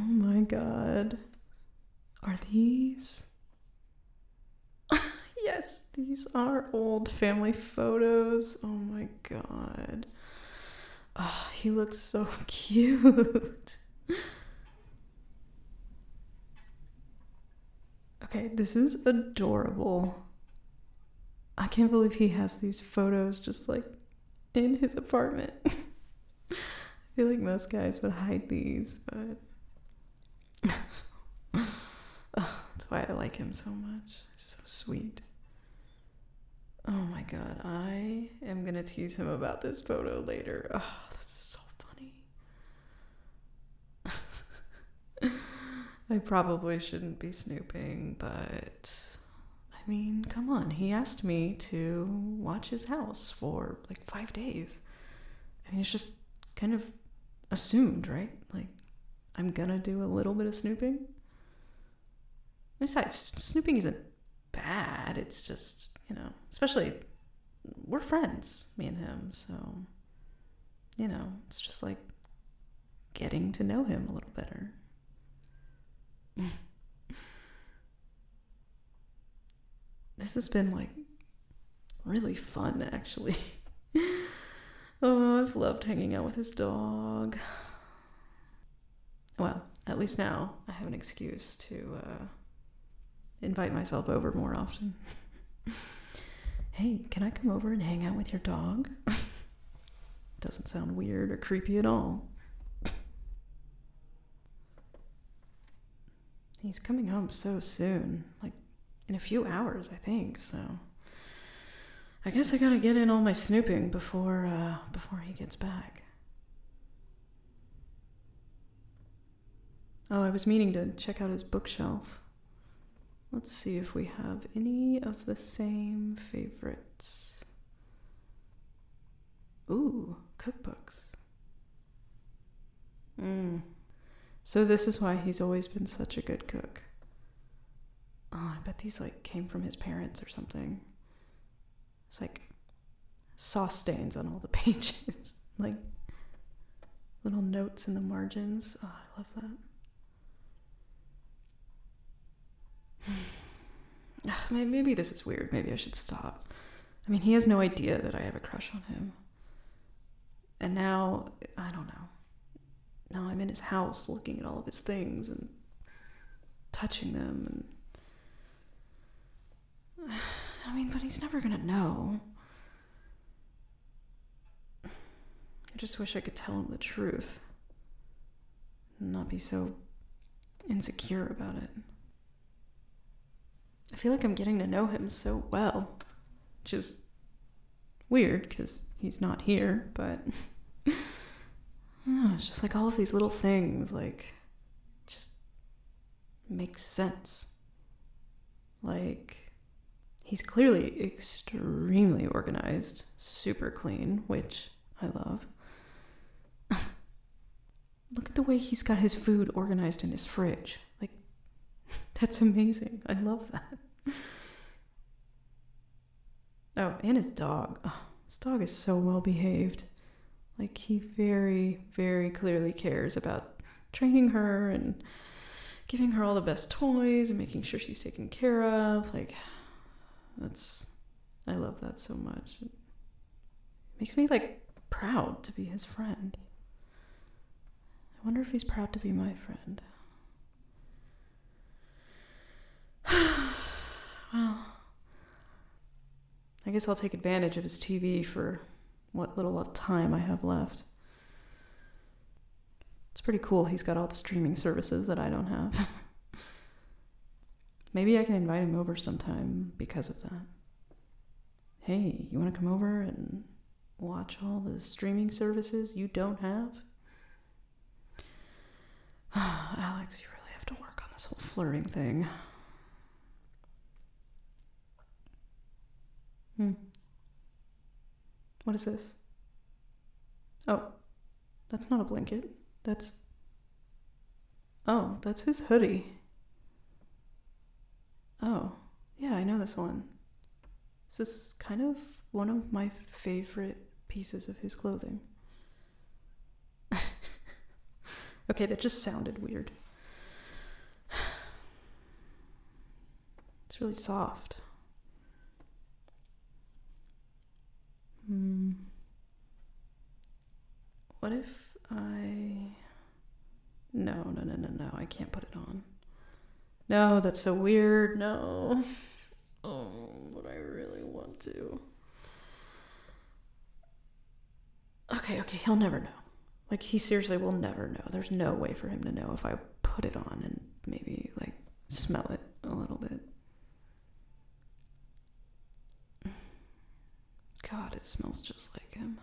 my god. Are these? Yes, these are old family photos. Oh my god. Oh, he looks so cute. Okay, this is adorable. I can't believe he has these photos just like in his apartment. I feel like most guys would hide these, but that's why I like him so much. He's so sweet. Oh my god, I am gonna tease him about this photo later. Oh, this is so funny. I probably shouldn't be snooping, but I mean, come on. He asked me to watch his house for like 5 days. I mean, it's just kind of assumed, right? Like, I'm gonna do a little bit of snooping. Besides, snooping isn't bad. It's just, especially we're friends, me and him. So, it's just like getting to know him a little better. This has been like really fun, actually. Oh, I've loved hanging out with his dog. Well, at least now I have an excuse to invite myself over more often. Hey, can I come over and hang out with your dog? Doesn't sound weird or creepy at all. He's coming home so soon, like in a few hours, I think, so I guess I gotta get in all my snooping before he gets back. Oh, I was meaning to check out his bookshelf. Let's see if we have any of the same favorites. Ooh, cookbooks. So this is why he's always been such a good cook. Oh, I bet these like came from his parents or something. It's like sauce stains on all the pages. Like little notes in the margins. Oh, I love that. Maybe this is weird. Maybe I should stop. I mean, he has no idea that I have a crush on him. And now, I don't know. Now I'm in his house looking at all of his things and touching them. And I mean, but he's never gonna know. I just wish I could tell him the truth and not be so insecure about it. I feel like I'm getting to know him so well, which is weird because he's not here, but it's just like all of these little things, like, just make sense. Like, he's clearly extremely organized, super clean, which I love. Look at the way he's got his food organized in his fridge. Like, that's amazing. I love that. Oh, and his dog. Oh, his dog is so well behaved. Like, he very, very clearly cares about training her and giving her all the best toys and making sure she's taken care of. Like, I love that so much. It makes me, like, proud to be his friend. I wonder if he's proud to be my friend. Well, I guess I'll take advantage of his TV for what little time I have left. It's pretty cool he's got all the streaming services that I don't have. Maybe I can invite him over sometime because of that. Hey, you want to come over and watch all the streaming services you don't have? Alex, you really have to work on this whole flirting thing. What is this? Oh, that's not a blanket. That's his hoodie. Oh, yeah, I know this one. This is kind of one of my favorite pieces of his clothing. Okay, that just sounded weird. It's really soft. What if I... No, I can't put it on. No, that's so weird. No. Oh, but I really want to. Okay, he'll never know. Like, he seriously will never know. There's no way for him to know if I put it on and maybe, like, smell it a little bit. God, it smells just like him.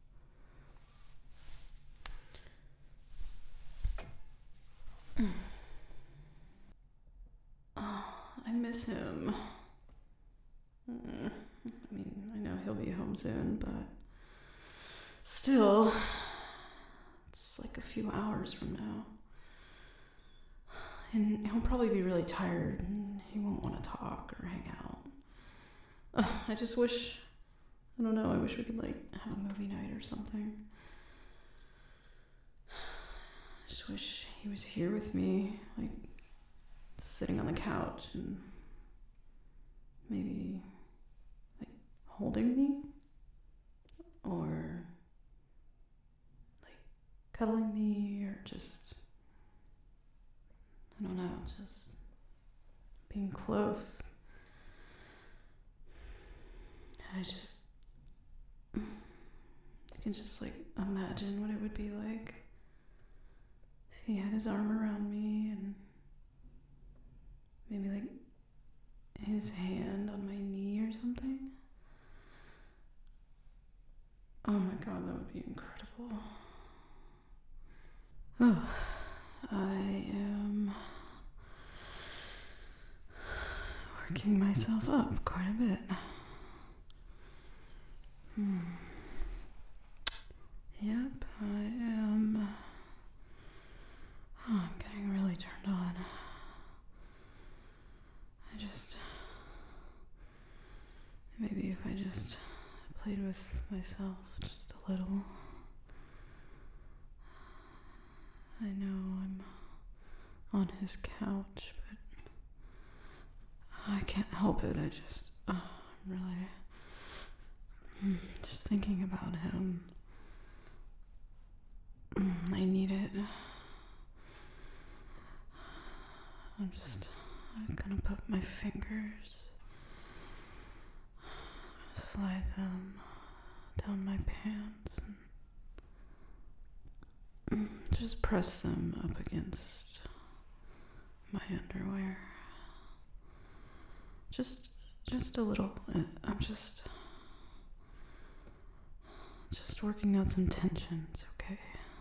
Oh, I miss him. I mean, I know he'll be home soon, but still, it's like a few hours from now. And he'll probably be really tired and he won't want to talk or hang out. I just wish, I don't know, I wish we could like have a movie night or something. I just wish he was here with me, like sitting on the couch and maybe like holding me or like cuddling me or just, I don't know, just being close. I can just like imagine what it would be like if he had his arm around me and maybe like his hand on my knee or something. Oh my God, that would be incredible. Oh, I am working myself up quite a bit. Yep, I am. Oh, I'm getting really turned on. Maybe if I just played with myself just a little. I know I'm on his couch, but I can't help it. I'm really just thinking about him. I need it. I'm gonna put my fingers, slide them down my pants and just press them up against my underwear. Just a little. I'm just working out some tension. It's okay.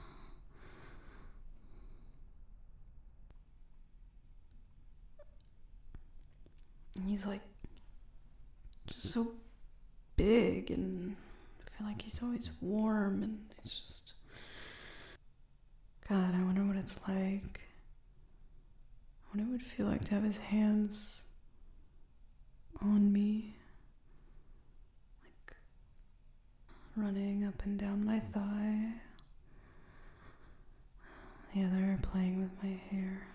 And he's like just so big, and I feel like he's always warm, and it's just, God, I wonder what it's like. What it would feel like to have his hands on me, like running up and down my thigh, the other playing with my hair.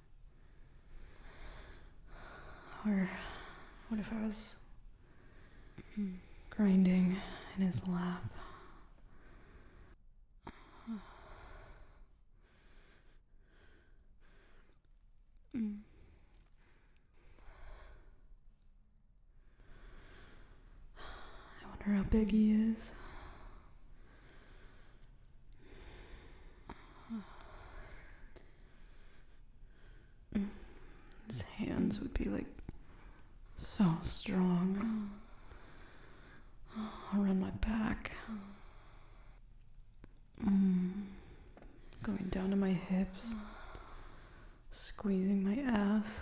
Or what if I was grinding in his lap? I wonder how big he is. His hands would be like so strong around my back, going down to my hips, squeezing my ass.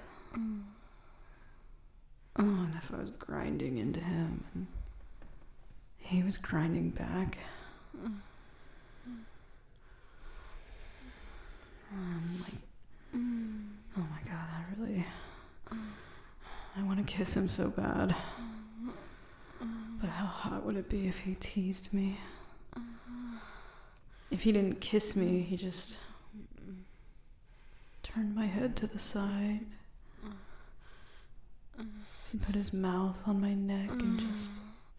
Oh, and if I was grinding into him and he was grinding back, I'm like, oh my God, I want to kiss him so bad. But how hot would it be if he teased me? If he didn't kiss me, he just turned my head to the side. He put his mouth on my neck and just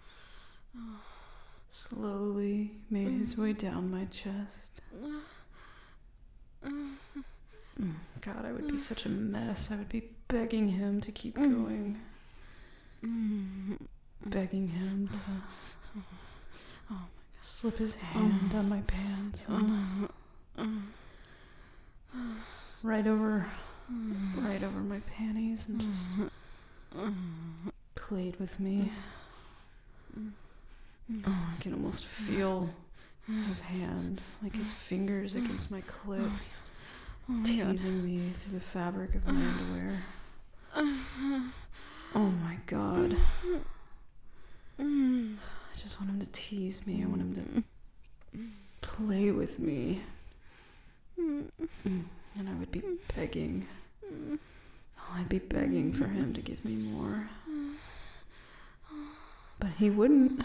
slowly made his way down my chest. God, I would be such a mess. I would be begging him to keep going. Begging him to slip his hand on my pants and right over my panties and just played with me. I can almost feel his hand, like his fingers against my clit, teasing me through the fabric of my underwear. Oh my God. I just want him to tease me. I want him to play with me. And I would be begging. I'd be begging for him to give me more. But he wouldn't.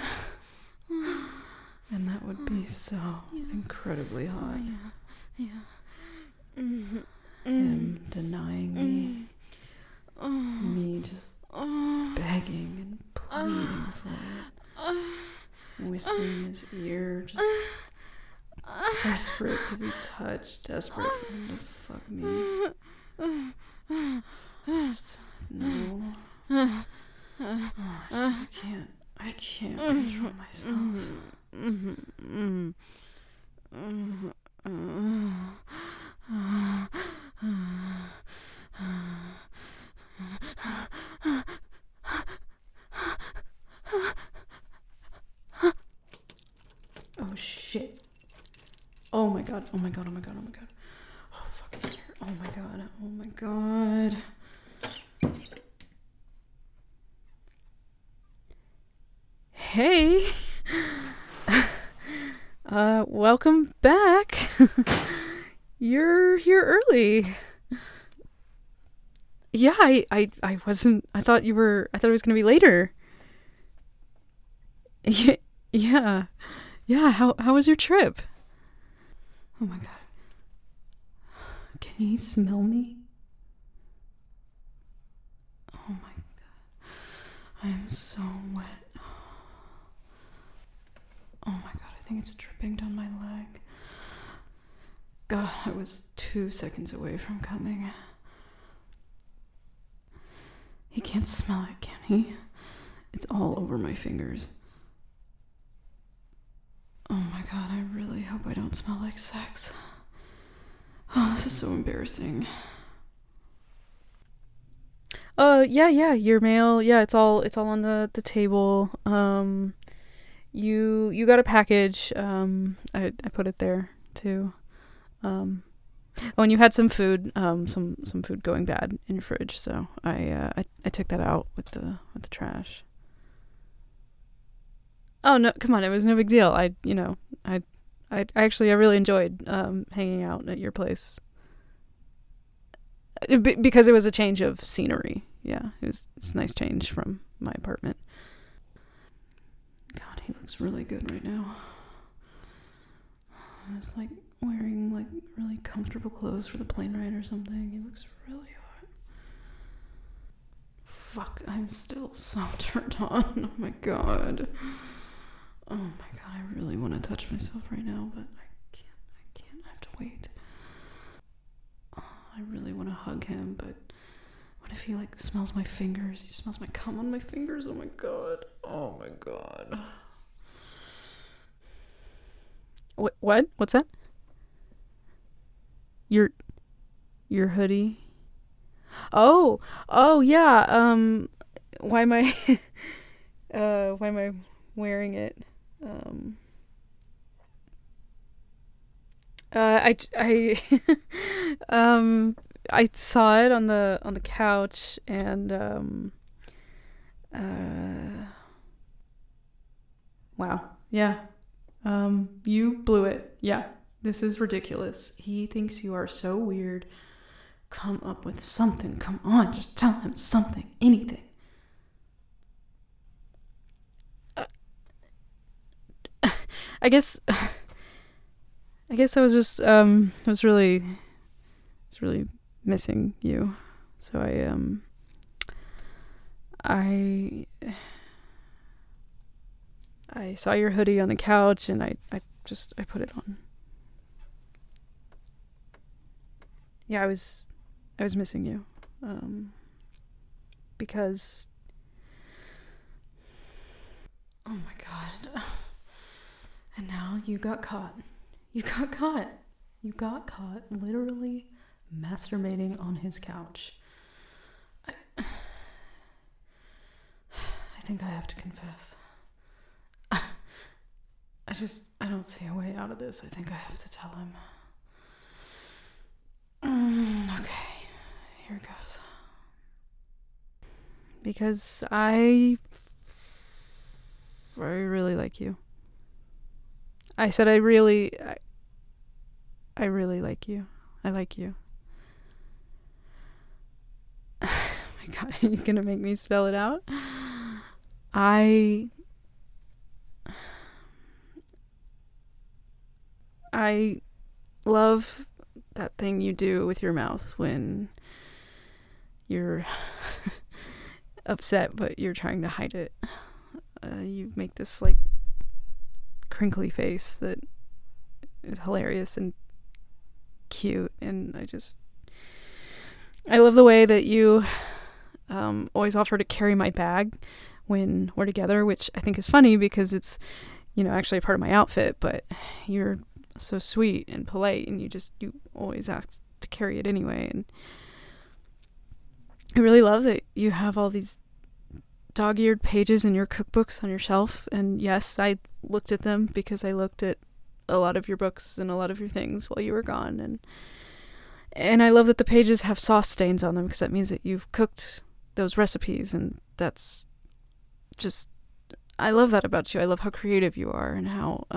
And that would be so incredibly hot. Him denying me. Me just begging and pleading for it. Whispering in his ear, just desperate to be touched, desperate for him to fuck me. Just no. I can't control myself. Oh shit. Oh my god. Oh fucking hair. Oh my god. Hey. Welcome back. You're here early. Yeah, I wasn't. I thought it was gonna be later. Yeah. How was your trip? Oh my god. Can he smell me? Oh my god. I am so wet. Oh my god, I think it's dripping down my leg. God, I was 2 seconds away from coming. He can't smell it, can he? It's all over my fingers. Oh my god, I really hope I don't smell like sex. Oh, this is so embarrassing. Yeah, your mail. Yeah, it's all on the table. You got a package. I put it there too. Oh, and you had some food, some food going bad in your fridge, so I took that out with the trash. Oh no, come on, it was no big deal. I really enjoyed hanging out at your place. Because it was a change of scenery. Yeah, it was a nice change from my apartment. God, he looks really good right now. I was like wearing like really comfortable clothes for the plane ride or something. He looks really hot. Fuck, I'm still so turned on. Oh my god. Oh my god, I really want to touch myself right now, but I can't. I have to wait. I really want to hug him, but what if he like smells my fingers? He smells my cum on my fingers. Oh my god. Oh my god. What? What's that? Your hoodie? Oh yeah. Why am I wearing it? I I saw it on the couch and wow. Yeah. You blew it. Yeah. This is ridiculous. He thinks you are so weird. Come up with something. Come on, just tell him something. Anything. I guess I was just was really missing you. So I saw your hoodie on the couch and I put it on. Yeah, I was missing you. Because oh my god. And now you got caught. You got caught. You got caught literally masturbating on his couch. I think I have to confess. I don't see a way out of this. I think I have to tell him. Okay, here it goes. Because I really like you. I said I really like you. I like you. Oh my god, are you gonna make me spell it out? I love that thing you do with your mouth when you're upset but you're trying to hide it. You make this like crinkly face that is hilarious and cute, and I love the way that you always offer to carry my bag when we're together, which I think is funny because it's, actually a part of my outfit, but you're so sweet and polite and you always ask to carry it anyway. And I really love that you have all these dog-eared pages in your cookbooks on your shelf. And yes, I looked at them because I looked at a lot of your books and a lot of your things while you were gone. And I love that the pages have sauce stains on them because that means that you've cooked those recipes, and that's just, I love that about you. I love how creative you are and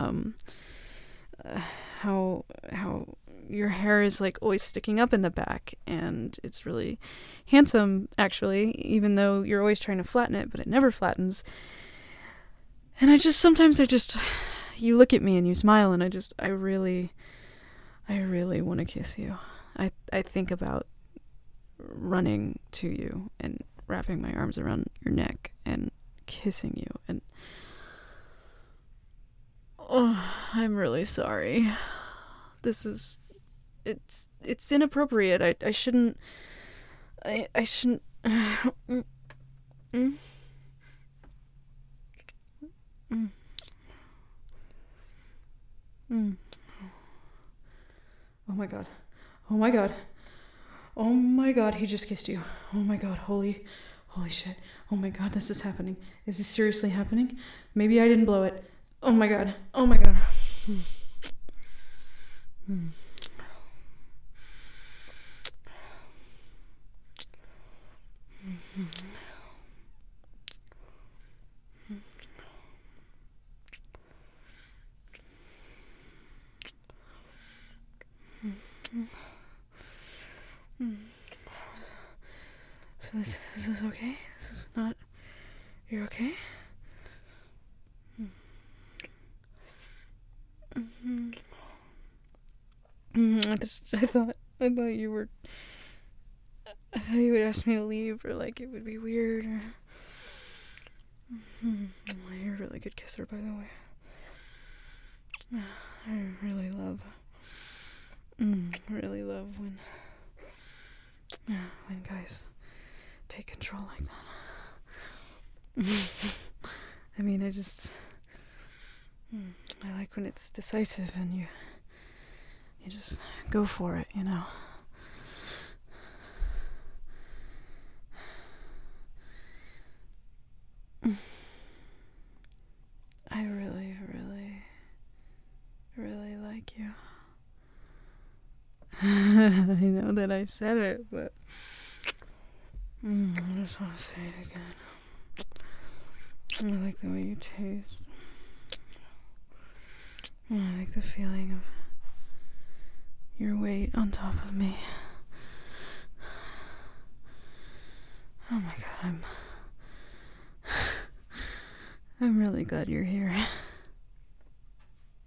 how your hair is like always sticking up in the back, and it's really handsome actually, even though you're always trying to flatten it, but it never flattens. And sometimes you look at me and you smile, and I really want to kiss you. I think about running to you and wrapping my arms around your neck and kissing you, and I'm really sorry. It's inappropriate. I shouldn't. I shouldn't. Oh my god. Oh my god. Oh my god, he just kissed you. Oh my god, holy shit. Oh my god, this is happening. Is this seriously happening? Maybe I didn't blow it. Oh my god. Oh my god. So this is okay? This is not... You're okay? I thought you were... I thought you would ask me to leave, or like it would be weird, or... You're a really good kisser, by the way. I really love when guys take control like that. I mean, I like when it's decisive and you just go for it, I really, really, really like you. I know that I said it, but I just want to say it again. I like the way you taste. I like the feeling of your weight on top of me. Oh my god, I'm really glad you're here.